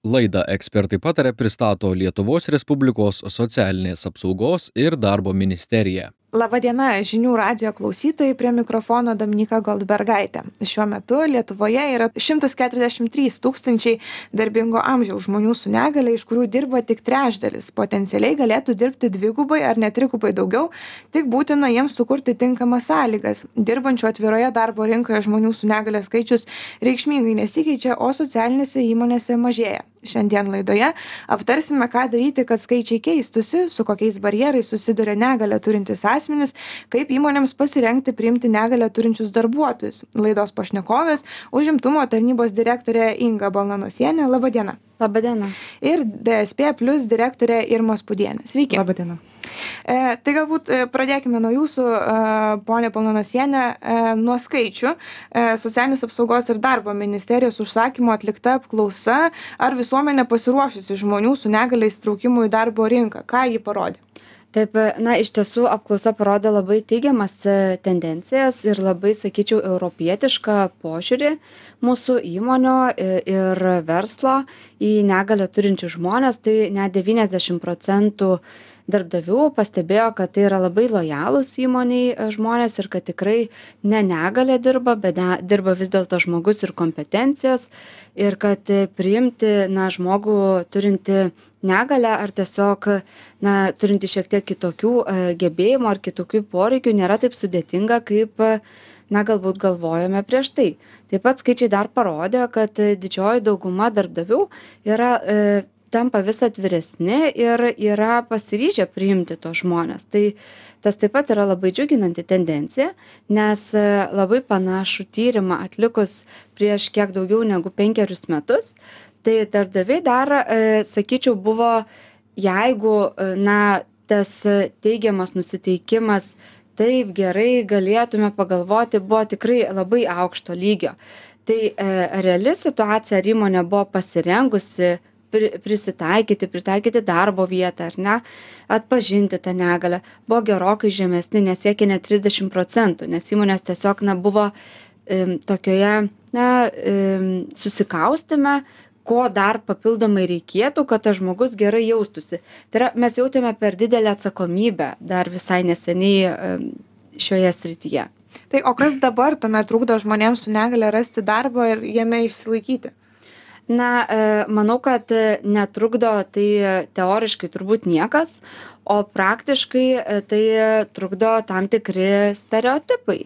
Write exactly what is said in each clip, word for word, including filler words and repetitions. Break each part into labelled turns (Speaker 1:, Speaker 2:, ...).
Speaker 1: Laidą Ekspertai pataria pristato Lietuvos Respublikos socialinės apsaugos ir darbo ministerija.
Speaker 2: Labadiena, žinių radijo klausytojai, prie mikrofono Dominyka Goldbergaitė. Šiuo metu Lietuvoje yra šimtas keturiasdešimt trys tūkstančiai darbingo amžiaus žmonių su negalia, iš kurių dirba tik trečdalis. Potencialiai galėtų dirbti dvigubai ar net trigubai daugiau, tik būtina jiems sukurti tinkamas sąlygas. Dirbančių atviroje darbo rinkoje žmonių su negalia skaičius reikšmingai nesikeičia, o socialinėse įmonėse mažėja. Šiandien laidoje aptarsime, ką daryti, kad skaičiai keistusi, su kokiais barjerais susiduria negalią turintys asmenys, kaip įmonėms pasirengti priimti negalią turinčius darbuotojus. Laidos pašnekovės užimtumo tarnybos direktorė Inga Balnanosienė. Labadiena.
Speaker 3: Labadiena.
Speaker 2: Ir D S P plus direktorė Irma Spudienė. Sveiki.
Speaker 3: Labadiena.
Speaker 2: E, tai galbūt e, pradėkime nuo jūsų, e, ponė Balnanosienė, e, nuo skaičių. E, Socialinės apsaugos ir darbo ministerijos užsakymo atlikta apklausa, ar visuomenė pasiruošusi žmonių su negalia įsitraukimui į darbo rinką. Ką ji parodė?
Speaker 3: Taip, na, iš tiesų apklausa parodė labai teigiamas tendencijas ir labai, sakyčiau, europietišką požiūrį mūsų įmonių ir verslo į negalią turinčius žmonės. Tai net devyniasdešimt procentų darbdavių pastebėjo, kad tai yra labai lojalūs įmoniai žmonės ir kad tikrai ne negalia dirba, bet ne, dirba vis dėlto žmogus ir kompetencijos ir kad priimti, na, žmogų turinti negalią ar tiesiog, na, turinti šiek tiek kitokių gebėjimų ar kitokių poreikių nėra taip sudėtinga, kaip, na, galbūt galvojome prieš tai. Taip pat skaičiai dar parodė, kad didžioji dauguma darbdavių yra e, tampa vis atviresni ir yra pasiryžę priimti tos žmonės. Tai tas taip pat yra labai džiuginanti tendencija, nes labai panašų tyrimą atlikus prieš kiek daugiau negu penkerius metus, tai darbdaviai dar, e, sakyčiau, buvo, jeigu, na, tas teigiamas nusiteikimas, taip gerai galėtume pagalvoti, buvo tikrai labai aukšto lygio. Tai e, reali situacija, ar įmonė buvo pasirengusi prisitaikyti, pritaikyti darbo vietą, ar ne, atpažinti tą negalę, buvo gerokai žemesni, nesiekė net trisdešimt procentų, nes įmonės tiesiog, na, buvo e, tokioje, na, e, susikaustime, ko dar papildomai reikėtų, kad tas žmogus gerai jaustųsi. Tai yra, mes jautėme per didelę atsakomybę dar visai neseniai e, šioje srityje.
Speaker 2: Tai o kas dabar tuomet trukdo žmonėms su negalia rasti darbą ir jame išsilaikyti?
Speaker 3: Na, manau, kad netrukdo tai teoriškai turbūt niekas, o praktiškai tai trukdo tam tikri stereotipai.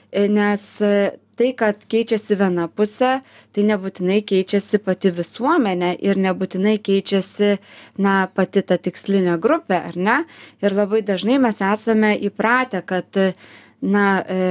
Speaker 3: Nes tai, kad keičiasi viena pusė, tai nebūtinai keičiasi pati visuomenė ir nebūtinai keičiasi, na, pati ta tikslinė grupė, ar ne? Ir labai dažnai mes esame įpratę, kad, na,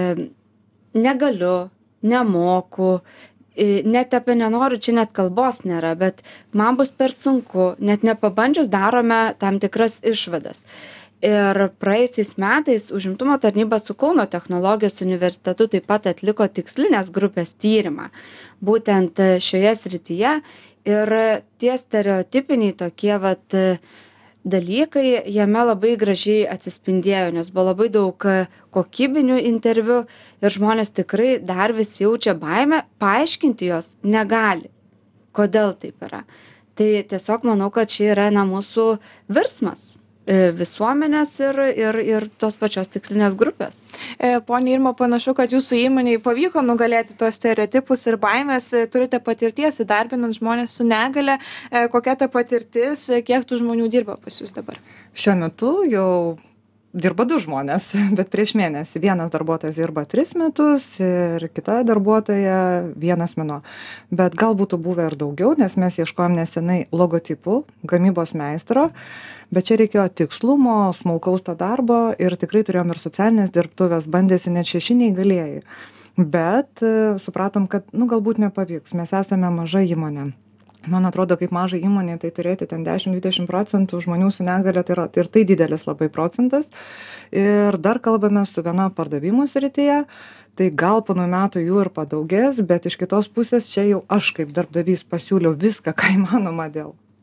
Speaker 3: negaliu, nemoku, net apie nenoriu, čia net kalbos nėra, bet man bus per sunku, net nepabandžius darome tam tikras išvadas. Ir praėjusiais metais užimtumo tarnyba su Kauno technologijos universitetu taip pat atliko tikslinės grupės tyrimą būtent šioje srityje ir tie stereotipiniai tokie vat dalykai jame labai gražiai atsispindėjo, nes buvo labai daug kokybinių interviu ir žmonės tikrai dar vis jaučia baimę, paaiškinti jos negali, kodėl taip yra. Tai tiesiog manau, kad čia yra, na, mūsų virsmas visuomenės ir, ir, ir tos pačios tikslinės grupės.
Speaker 2: E, Pone Irma, panašu, kad jūsų įmonei pavyko nugalėti tos stereotipus ir baimės, turite patirties įdarbinant žmonės su negalia. E, kokia ta patirtis, kiek tų žmonių dirba pas jūs dabar?
Speaker 4: Šiuo metu jau dirba du žmonės, bet prieš mėnesį vienas darbuotojas dirba tris metus ir kita darbuotoja vienas mėnuo. Bet gal būtų buvę ir daugiau, nes mes ieškojom nesenai logotipų, gamybos meistro, bet čia reikėjo tikslumo, smulkaus to darbo ir tikrai turėjom ir socialinės dirbtuvės, bandėsi net šeši neįgalieji. Bet supratom, kad, nu, galbūt nepavyks, mes esame maža įmonė. Man atrodo, kaip mažai įmonė, tai turėti ten dešimt dvidešimt procentų žmonių su negalia, tai yra ir tai didelis labai procentas. Ir dar kalbame su viena pardavimų srityje, tai gal po naujų metų jų ir padaugės, bet iš kitos pusės čia jau aš kaip darbdavys pasiūliau viską, ką įmanoma dėl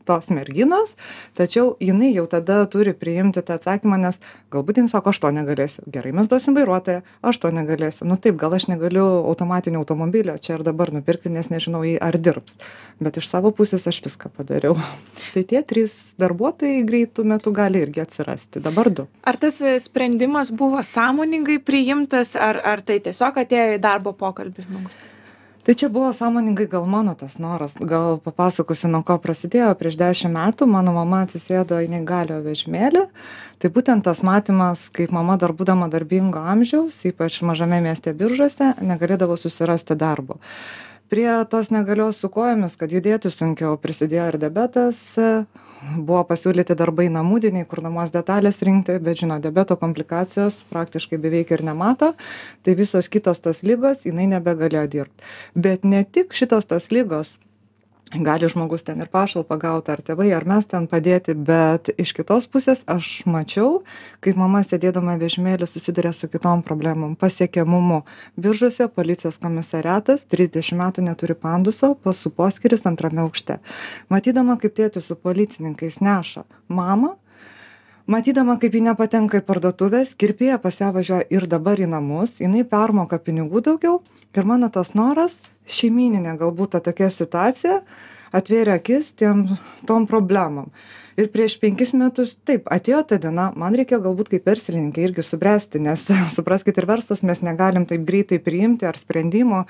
Speaker 4: tos merginos, tačiau jinai jau tada turi priimti tą atsakymą, nes galbūt jin sako, aš to negalėsiu. Gerai, mes duosim vairuotoją, aš to negalėsiu. Nu taip, gal aš negaliu automatinio automobilio čia ir dabar nupirkti, nes nežinau, jį ar dirbs. Bet iš savo pusės aš viską padariau. Tai tie trys darbuotojai greitų metų gali irgi atsirasti. Dabar du.
Speaker 2: Ar tas sprendimas buvo sąmoningai priimtas, ar, ar tai tiesiog atėjo į darbo pokalbį žmogus?
Speaker 4: Tai čia buvo sąmoningai gal mano tas noras, gal papasakosiu, nuo ko prasidėjo. Prieš dešimt metų mano mama atsisėdo į neįgaliojo vežimėlį. Tai būtent tas matymas, kaip mama dar būdama darbingo amžiaus, ypač mažame mieste Biržuose, negalėdavo susirasti darbo. Prie tos negalios su kojomis, kad judėti sunkiau, prisidėjo ir diabetas, buvo pasiūlyti darbai namudiniai, kur namuos detalės rinkti, bet žino, diabeto komplikacijos praktiškai beveik ir nemato, tai visos kitos tos lygos jinai nebegalėjo dirbti. Bet ne tik šitos tos lygos, gali žmogus ten ir pašalpą gauti, ar tėvai, ar mes ten padėti, bet iš kitos pusės aš mačiau, kaip mama sėdėdama vežimėlį susiduria su kitom problemom, pasiekiamumu. Biržuose policijos komisariatas trisdešimt metų neturi panduso, pasų poskyris antrame aukšte. Matydama, kaip tėtis su policininkais neša mamą, matydama, kaip ji nepatenka į parduotuvės, kirpėja pas ją važiuoja ir dabar į namus, jinai permoka pinigų daugiau ir mano tas noras, šeimyninė galbūt ta tokia situacija, atvėrė akis tiem tom problemom. Ir prieš penkis metus, taip, atėjo ta diena, man reikėjo galbūt kaip verslininkai irgi subręsti, nes supraskit, ir verslas mes negalim taip greitai priimti ar sprendimo.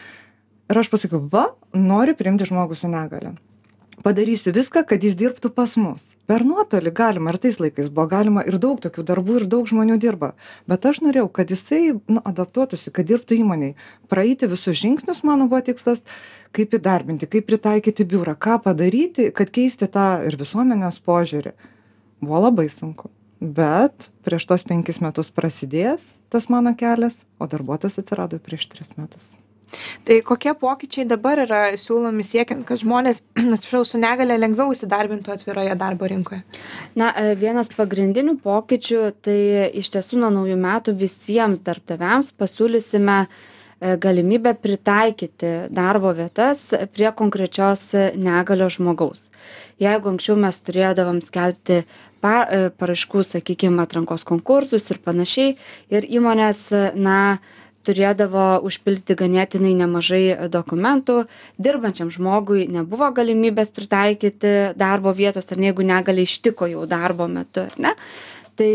Speaker 4: Ir aš pasakiau, va, noriu priimti žmogų su negalia. Padarysiu viską, kad jis dirbtų pas mus. Per nuotolį galima, ir tais laikais buvo galima, ir daug tokių darbų, ir daug žmonių dirba. Bet aš norėjau, kad jisai nu, adaptuotųsi, kad dirbtų įmonėj. Praeiti visus žingsnius, mano buvo tikslas, kaip įdarbinti, kaip pritaikyti biurą, ką padaryti, kad keisti tą ir visuomenės požiūrį. Buvo labai sunku. Bet prieš tos penkis metus prasidėjęs tas mano kelias, o darbuotojas atsirado prieš tris metus.
Speaker 2: Tai kokie pokyčiai dabar yra siūlomi siekiant, kad žmonės, atsiprašau, su negale lengviau įsidarbintų atviroje darbo rinkoje?
Speaker 3: Na, vienas pagrindinių pokyčių, tai iš tiesų nuo naujų metų visiems darbdaviams pasiūlysime galimybę pritaikyti darbo vietas prie konkrečios negalios žmogaus. Jeigu anksčiau mes turėdavom skelbti paraiškų, sakykime, atrankos konkursus ir panašiai, ir įmonės, na, turėdavo užpildyti ganėtinai nemažai dokumentų, dirbančiam žmogui nebuvo galimybės pritaikyti darbo vietos, ar ne, jeigu negali ištiko jau darbo metu, ar ne. Tai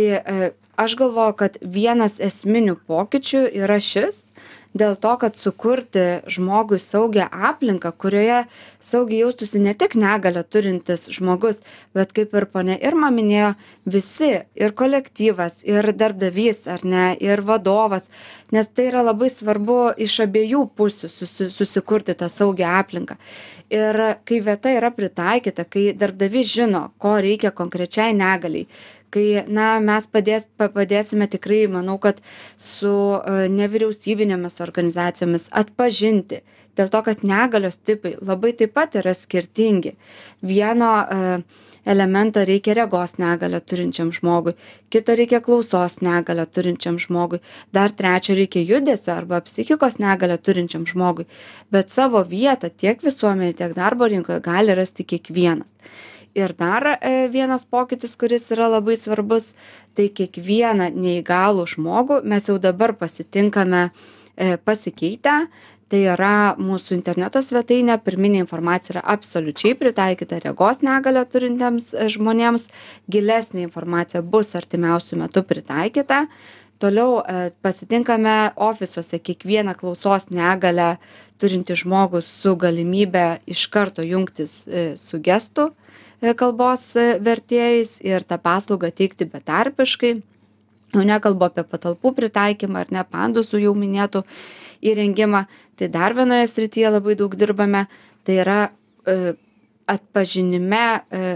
Speaker 3: aš galvoju, kad vienas esminių pokyčių yra šis, dėl to, kad sukurti žmogui saugią aplinką, kurioje saugiai jaustųsi ne tik negalią turintis žmogus, bet kaip ir ponia Irma minėjo, visi, ir kolektyvas, ir darbdavys, ar ne, ir vadovas, nes tai yra labai svarbu iš abiejų pusių susi, susikurti tą saugią aplinką. Ir kai vieta yra pritaikyta, kai darbdavys žino, ko reikia konkrečiai negaliai, kai, na, mes padės, padėsime tikrai, manau, kad su uh, nevyriausybinėmis organizacijomis atpažinti, dėl to, kad negalios tipai labai taip pat yra skirtingi. Vieno uh, elemento reikia regos negalią turinčiam žmogui, kito reikia klausos negalią turinčiam žmogui, dar trečio reikia judesio arba psichikos negalią turinčiam žmogui, bet savo vietą tiek visuomenėje, tiek darbo rinkoje gali rasti kiekvienas. Ir dar vienas pokytis, kuris yra labai svarbus, tai kiekvieną neįgalų žmogų mes jau dabar pasitinkame pasikeitę. Tai yra mūsų interneto svetainė, pirminė informacija yra absoliučiai pritaikyta regos negalią turintiems žmonėms, gilesnė informacija bus artimiausių metų pritaikyta. Toliau pasitinkame ofisuose kiekvieną klausos negalią turintį žmogų su galimybė iš karto jungtis su gestų kalbos vertėjais ir tą paslaugą teikti betarpiškai. Jau nekalbu apie patalpų pritaikymą ar ne pandusų jau minėtų įrengimą. Tai dar vienoje srityje labai daug dirbame. Tai yra e, atpažinime, e,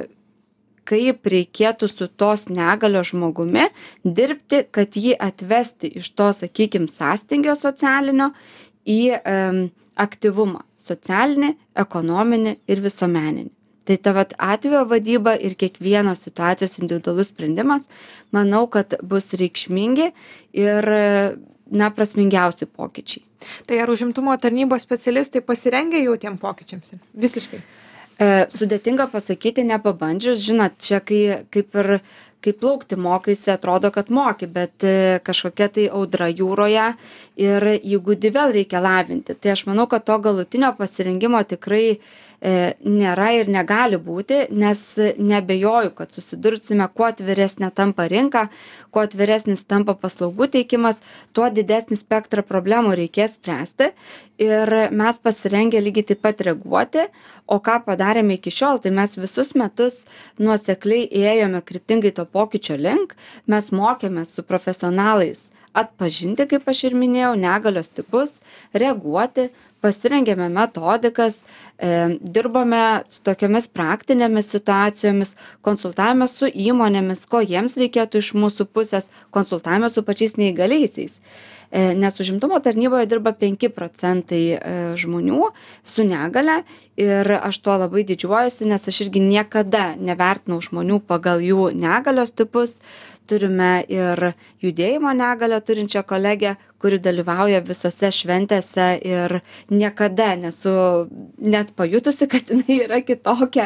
Speaker 3: kaip reikėtų su tos negalios žmogumi dirbti, kad jį atvesti iš to, sakykime, sąstingio socialinio į e, aktyvumą socialinį, ekonominį ir visuomeninį. Tai ta vat atvejo vadyba ir kiekvienos situacijos individualus sprendimas, manau, kad bus reikšmingi ir, na, prasmingiausi pokyčiai.
Speaker 2: Tai ar užimtumo tarnybos specialistai pasirengę jau tiem pokyčiams? Visiškai.
Speaker 3: E, sudėtinga pasakyti nepabandžius, žinot, čia kai, kaip ir kaip plaukti mokaisi, atrodo, kad moki, bet e, kažkokia tai audra jūroje ir įgūdį vėl reikia lavinti. Tai aš manau, kad to galutinio pasirengimo tikrai e, nėra ir negali būti, nes nebejoju, kad susidursime, kuo atviresnė tampa rinka, kuo atviresnis tampa paslaugų teikimas, tuo didesnį spektrą problemų reikės spręsti ir mes pasirengę lygiai taip pat reaguoti. O ką padarėme iki šiol, tai mes visus metus nuosekliai ėjome kryptingai to pokyčio link, mes mokėmės su profesionalais atpažinti, kaip aš ir minėjau, negalios tipus, reaguoti, pasirengėme metodikas, e, dirbome su tokiamis praktinėmis situacijomis, konsultavome su įmonėmis, ko jiems reikėtų iš mūsų pusės, konsultavome su pačiais neįgaliaisiais. E, nes užimtumo tarnyboje dirba penki procentai e, žmonių su negale ir aš tuo labai didžiuojuosi, nes aš irgi niekada nevertinau žmonių pagal jų negalios tipus. Turime ir judėjimo negalę turinčią kolegę, kuri dalyvauja visose šventėse ir niekada nesu net pajutusi, kad jinai yra kitokia,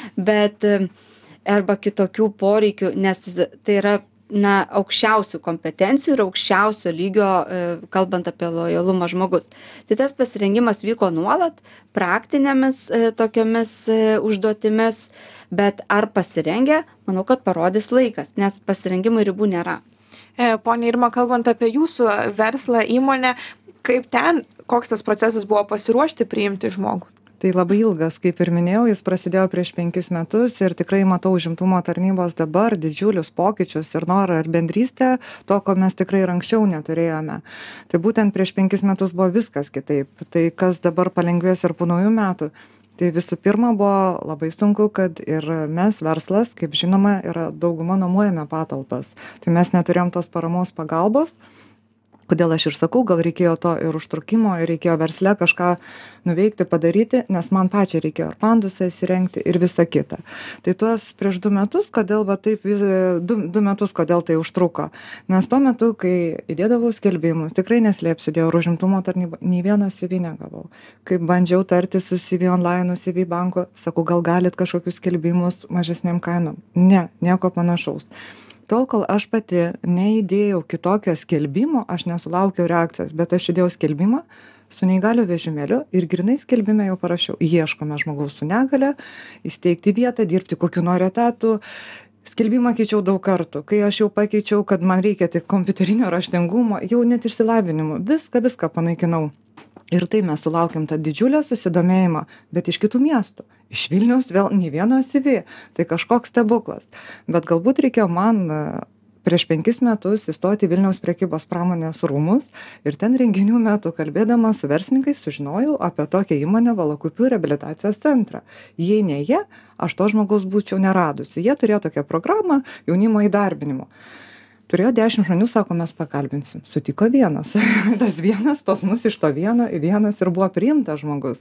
Speaker 3: bet arba kitokių poreikių, nes tai yra na, aukščiausių kompetencijų ir aukščiausio lygio, kalbant apie lojalumą žmogus. Tai tas pasirengimas vyko nuolat, praktinėmis tokiomis užduotimis, bet ar pasirengę, manau, kad parodys laikas, nes pasirengimui ribų nėra.
Speaker 2: Ponia Irma, kalbant apie jūsų verslą, įmonę, kaip ten, koks tas procesas buvo pasiruošti priimti žmogų?
Speaker 4: Tai labai ilgas, kaip ir minėjau, jis prasidėjo prieš penkis metus ir tikrai matau užimtumo tarnybos dabar didžiulius pokyčius ir norą ir bendrystę, to, ko mes tikrai ir anksčiau neturėjome. Tai būtent prieš penkis metus buvo viskas kitaip. Tai kas dabar palengvės ir po naujų metų. Tai visų pirma buvo labai sunku, kad ir mes verslas, kaip žinoma, yra dauguma nuomojame patalpas. Tai mes neturėjom tos paramos pagalbos. Kodėl aš ir sakau, gal reikėjo to ir užtrukimo, ir reikėjo versle kažką nuveikti, padaryti, nes man pačiai reikėjo ir pandusą įsirengti ir visa kita. Tai tuos prieš du metus, kodėl va taip, du, du metus, kodėl tai užtruko. Nes tuo metu, kai įdėdavau skelbimus, tikrai neslėpsiu, dėl užimtumo tarnybos, nei vieno C V negavau. Kai bandžiau tarti su C V online, C V banko, sakau, gal galit kažkokius skelbimus mažesniam kainom. Ne, nieko panašaus. Tol, kol aš pati neįdėjau kitokio skelbimo, aš nesulaukiau reakcijos, bet aš įdėjau skelbimą su neįgalio vežimėliu ir grinai skelbime jau parašiau, ieškome žmogaus su negale, įsteigti vietą, dirbti kokiu nori etatų. Skelbimą keičiau daug kartų, kai aš jau pakeičiau, kad man reikia tik kompiuterinio raštingumo, jau net išsilavinimo, viską, viską panaikinau. Ir tai mes sulaukėm tą didžiulio susidomėjimą, bet iš kitų miestų. Iš Vilniaus vėl nei vieno C V. Tai kažkoks stebuklas. Bet galbūt reikėjo man prieš penkis metus įstoti į Vilniaus prekybos pramonės rūmus ir ten renginių metu kalbėdama su verslininkais sužinojau apie tokią įmonę Valakupių reabilitacijos centrą. Jei ne jie, aš to žmogaus būčiau neradusi. Jie turėjo tokią programą jaunimo įdarbinimo. Turėjo dešimt žmonių, sako, mes pakalbinsim. Sutiko vienas. Tas vienas pas mus iš to vieno į vienas ir buvo priimtas žmogus.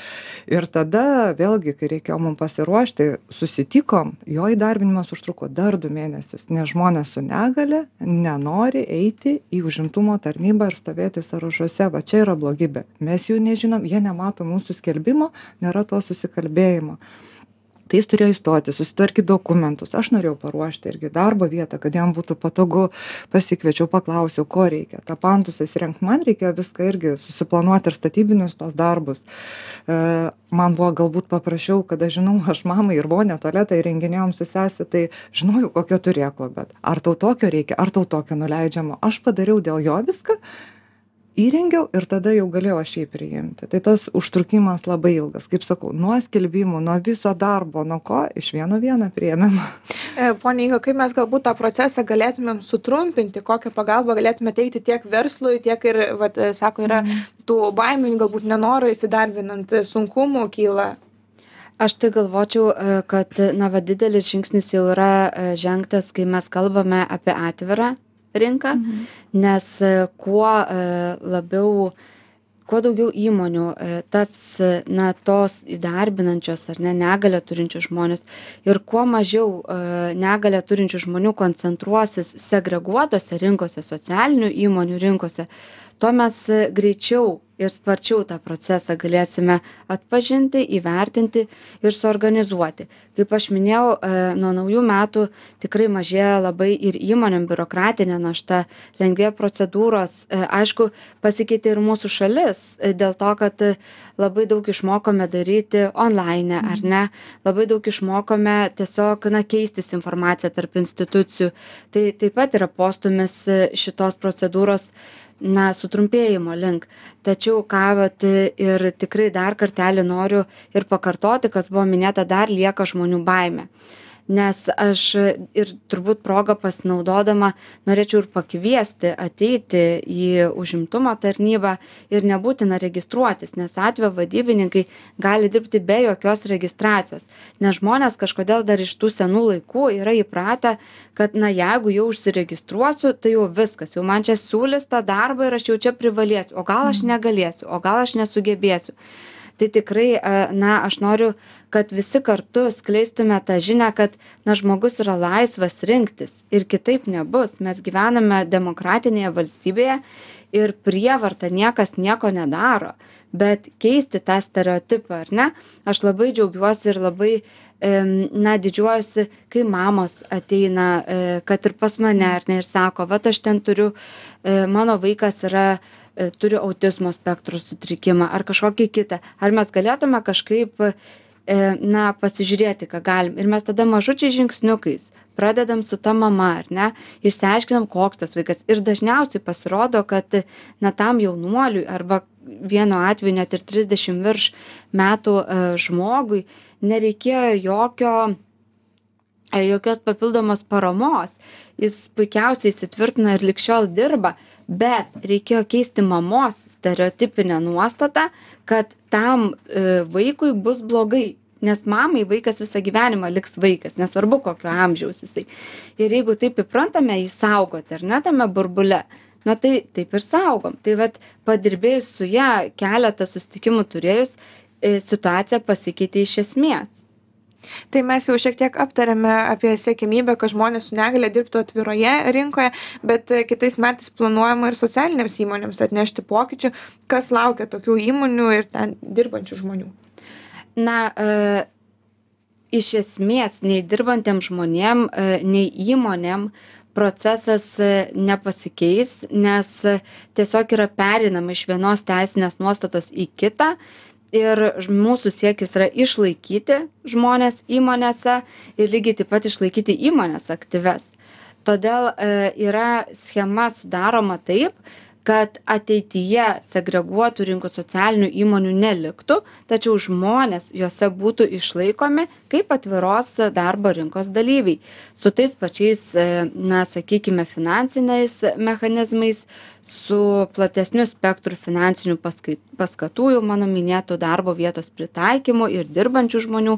Speaker 4: Ir tada vėlgi, kai reikėjo mums pasiruošti, susitikom, jo įdarbinimas užtruko dar du mėnesius, nes žmonės su negale nenori eiti į užimtumo tarnybą ir stovėti sąrašuose. Va čia yra blogybė. Mes jų nežinom, jie nemato mūsų skelbimo, nėra to susikalbėjimo. Tai jis turėjo įstoti, susitvarkyti dokumentus. Aš norėjau paruošti irgi darbo vietą, kad jam būtų patogu, pasikviečiau, paklausiau, ko reikia. Ta pandusą įsirengti, man reikėjo viską irgi susiplanuoti ir statybinius tos darbus. E, man buvo galbūt paprašiau, kad aš žinau, aš mamai ir vonę tualetą įrenginėjom su sesė, tai žinojau, kokio turėklo, bet ar tau tokio reikia, ar tau tokio nuleidžiamo. Aš padariau dėl jo viską, įrengiau ir tada jau galėjau aš jį priimti. Tai tas užtrukimas labai ilgas. Kaip sakau, nuo skelbimų, nuo viso darbo, nuo ko iš vieno vieną priėmėm.
Speaker 2: Pone Inga, kaip mes galbūt tą procesą galėtumėm sutrumpinti, kokią pagalbą galėtume teikti tiek verslui, tiek ir, vat, sako, yra mm. tų baimių, galbūt nenoro įsidarbinant, sunkumų kyla.
Speaker 3: Aš tai galvočiau, kad na, va, didelis žingsnis jau yra žengtas, kai mes kalbame apie atvirą rinką, mhm. nes kuo labiau, kuo daugiau įmonių taps na, tos įdarbinančios ar ne negalę turinčių žmonės ir kuo mažiau negalę turinčių žmonių koncentruosis segreguotose rinkose, socialinių įmonių rinkose, tuo mes greičiau ir sparčiau tą procesą galėsime atpažinti, įvertinti ir suorganizuoti. Kaip aš minėjau, nuo naujų metų tikrai mažėja labai ir įmonėm biurokratinė našta, lengvėja procedūros. Aišku, pasikeitė ir mūsų šalis dėl to, kad labai daug išmokome daryti online, ar ne? Labai daug išmokome tiesiog, na, keistis informaciją tarp institucijų. Tai taip pat yra postumis šitos procedūros na, sutrumpėjimo link. Tačiau, ką vat, ir tikrai dar kartelį noriu ir pakartoti, kas buvo minėta, dar lieka žmonių baimė. Nes aš ir turbūt progą pasinaudodama norėčiau ir pakviesti ateiti į užimtumo tarnybą ir nebūtina registruotis, nes atvejo vadybininkai gali dirbti be jokios registracijos. Nes žmonės kažkodėl dar iš tų senų laikų yra įpratę, kad na jeigu jau užsiregistruosiu, tai jau viskas, jau man čia siūlys tą darbą ir aš jau čia privalėsiu, o gal aš negalėsiu, o gal aš nesugebėsiu. Tai tikrai, na, aš noriu, kad visi kartu skleistume tą žinią, kad, na, žmogus yra laisvas rinktis ir kitaip nebus. Mes gyvename demokratinėje valstybėje ir prievarta niekas nieko nedaro, bet keisti tą stereotipą, ar ne? Aš labai džiaugiuosi ir labai, na, didžiuojuosi, kai mamos ateina, kad ir pas mane, ar ne, ir sako, vat aš ten turiu, mano vaikas yra turi autizmo spektro sutrikimą ar kažkokį kitą. Ar mes galėtume kažkaip, na, pasižiūrėti, ką galim. Ir mes tada mažučiai žingsniukais pradedam su ta mama, ar ne, išsiaiškinam, koks tas vaikas. Ir dažniausiai pasirodo, kad, na, tam jaunuoliui arba vienu atveju net ir trisdešimt virš metų žmogui nereikėjo jokio jokios papildomos paramos. Jis puikiausiai įsitvirtino ir lig šiol dirba, bet reikėjo keisti mamos stereotipinę nuostatą, kad tam e, vaikui bus blogai, nes mamai vaikas visą gyvenimą liks vaikas, nesvarbu kokio amžiaus jisai. Ir jeigu taip įprantame jį saugoti, ar ne, tame burbule, na tai taip ir saugom. Tai vat padirbėjus su ją keletą susitikimų turėjus, e, situacija pasikeitė iš esmės.
Speaker 2: Tai mes jau šiek tiek aptarėme apie siekiamybę, kad žmonės su negalia dirbtų atviroje rinkoje, bet kitais metais planuojama ir socialinėms įmonėms atnešti pokyčių. Kas laukia tokių įmonių ir ten dirbančių žmonių?
Speaker 3: Na, e, iš esmės, nei dirbantiem žmonėm, e, nei įmonėm procesas nepasikeis, nes tiesiog yra pereinama iš vienos teisinės nuostatos į kitą. Ir mūsų siekis yra išlaikyti žmonės įmonėse ir lygiai taip pat išlaikyti įmonės aktyves. Todėl e, yra schema sudaroma taip, kad ateityje segreguotų rinkų socialinių įmonių neliktų, tačiau žmonės juose būtų išlaikomi kaip atviros darbo rinkos dalyviai. Su tais pačiais, na, sakykime, finansiniais mechanizmais, su platesniu spektru finansinių paskatų, jau mano minėtų darbo vietos pritaikymu ir dirbančių žmonių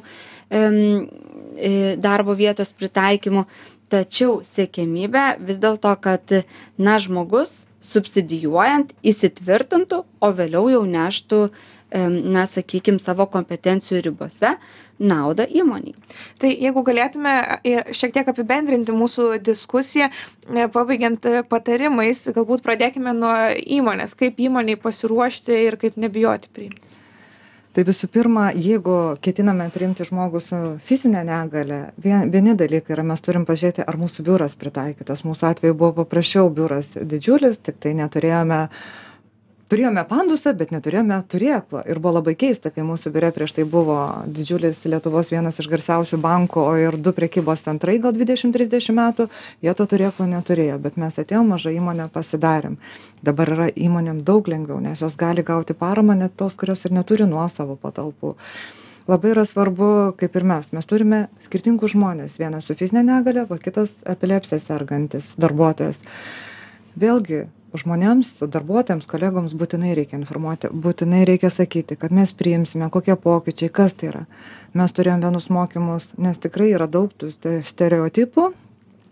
Speaker 3: darbo vietos pritaikymu. Tačiau siekiamybė vis dėlto, kad, na, žmogus subsidijuojant įsitvirtintų, o vėliau jau neštų, na, sakykime, savo kompetencijų ribose naudą įmoniai.
Speaker 2: Tai jeigu galėtume šiek tiek apibendrinti mūsų diskusiją, pabaigiant patarimais, galbūt pradėkime nuo įmonės, kaip įmoniai pasiruošti ir kaip nebijoti priimti.
Speaker 4: Tai visų pirma, jeigu ketiname priimti žmogų su fizinė negalia, vieni dalykai yra, mes turim pažiūrėti, ar mūsų biuras pritaikytas. Mūsų atveju buvo paprasčiau, biuras didžiulis, tik tai neturėjome, turėjome pandusą, bet neturėjome turėklo. Ir buvo labai keista, kai mūsų biure prieš tai buvo didžiulis Lietuvos vienas iš garsiausių bankų, o ir du prekybos centrai gal dvidešimt trisdešimt metų, jie to turėklo neturėjo, bet mes atėjom, mažą įmonę pasidarėm. Dabar yra įmonėm daug lengviau, nes jos gali gauti paramą net tos, kurios ir neturi nuosavų patalpų. Labai yra svarbu, kaip ir mes, mes turime skirtingus žmonės, vienas su fizinė negalia, o kitas epilepsija sergantis darbuotojas. Vėlgi, žmonėms, darbuotojams, kolegoms būtinai reikia informuoti, būtinai reikia sakyti, kad mes priimsime, kokie pokyčiai, kas tai yra. Mes turėjom vienus mokymus, nes tikrai yra daug tų stereotipų,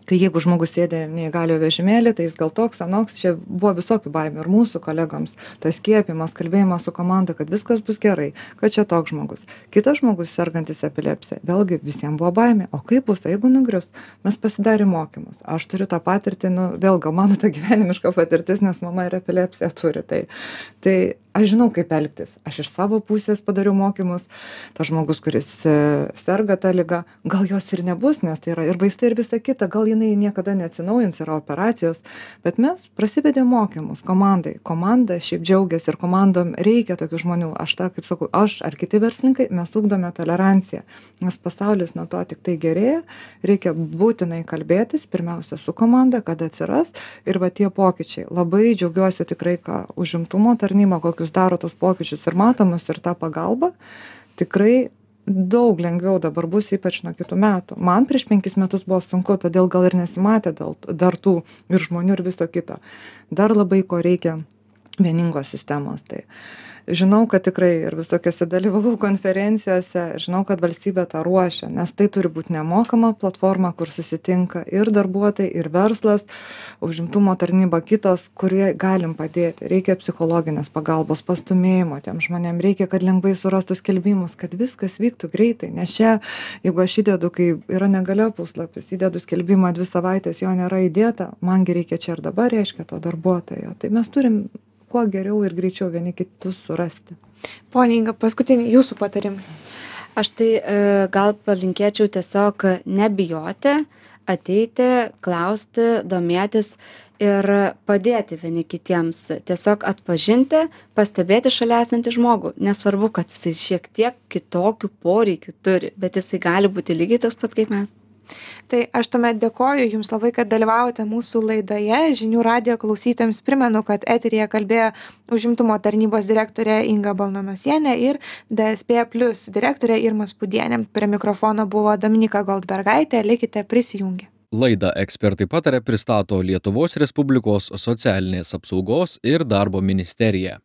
Speaker 4: Tai jeigu žmogus sėdi neįgaliojo vežimėly, tai jis gal toks, anoks, čia buvo visokių baimių ir mūsų kolegoms. Tas skiepimas, kalbėjimas su komanda, kad viskas bus gerai, kad čia toks žmogus. Kitas žmogus sergantis epilepsija, vėlgi visiems buvo baimė. O kaip bus, jeigu nugrius? Mes pasidarėm mokymus. Aš turiu tą patirtį, nu, vėl gal mano ta gyvenimiška patirtis, nes mama ir epilepsiją turi. Tai, tai aš žinau, kaip elgtis. Aš iš savo pusės padariau mokymus. Tas žmogus, kuris serga tą ligą, gal jos ir nebus, nes tai yra ir vaistai, ir visa kita. Gal jinai niekada neatsinaujins, yra operacijos, bet mes prasivedėm mokymus komandai. Komanda šiaip džiaugiasi ir komandom reikia tokių žmonių. Aš tą, kaip sakau, aš ar kiti verslininkai, mes ugdome toleranciją, nes pasaulis nuo to tik tai gerėja, reikia būtinai kalbėtis, pirmiausia su komanda, kad atsiras ir va tie pokyčiai. Labai džiaugiuosi tikrai, ką užimtumo tarnyba, kokius daro tos pokyčius ir matomus ir tą pagalbą, tikrai daug lengviau dabar bus, ypač nuo kitų metų. Man prieš penkis metus buvo sunku, todėl gal ir nesimatė dėl, dar tų ir žmonių ir viso kito. Dar labai ko reikia vieningos sistemos. Tai žinau, kad tikrai ir visokiose dalyvavau konferencijose, žinau, kad valstybė tą ruošia, nes tai turi būti nemokama platforma, kur susitinka ir darbuotojai, ir verslas, užimtumo tarnyba, kitos, kurie galim padėti. Reikia psichologinės pagalbos, pastumėjimo tiem žmonėm, reikia, kad lengvai surastų skelbimus, kad viskas vyktų greitai, nes čia, jeigu aš įdedu, kai yra negalia puslapis, įdedu skelbimą dvi savaitės, jo nėra įdėta, mangi reikia čia ir dabar, reiškia to darbuotojo. Tai mes turim kuo geriau ir greičiau vieni kitus surasti.
Speaker 2: Pone Inga, paskutinį jūsų patarimai.
Speaker 3: Aš tai e, gal palinkėčiau tiesiog nebijoti, ateiti, klausti, domėtis ir padėti vieni kitiems. Tiesiog atpažinti, pastebėti šalia esantį žmogų. Nesvarbu, kad jisai šiek tiek kitokių poreikių turi, bet jisai gali būti lygiai toks pat kaip mes.
Speaker 2: Tai aš tuomet dėkoju Jums labai, kad dalyvavote mūsų laidoje. Žinių radijo klausytojams primenu, kad eteryje kalbėjo užimtumo tarnybos direktorė Inga Balnanosienė ir D S P plus direktorė Irma Spūdienė. Prie mikrofono buvo Dominika Goldbergaitė. Likite prisijungę.
Speaker 1: Laidą Ekspertai pataria pristato Lietuvos Respublikos socialinės apsaugos ir darbo ministerija.